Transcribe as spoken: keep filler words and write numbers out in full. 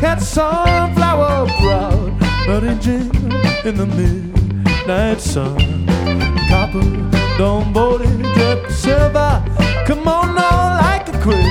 cat sunflower proud, bloody Jim in the midnight sun. Copper, don't body, drip silver, come on now like a quiz.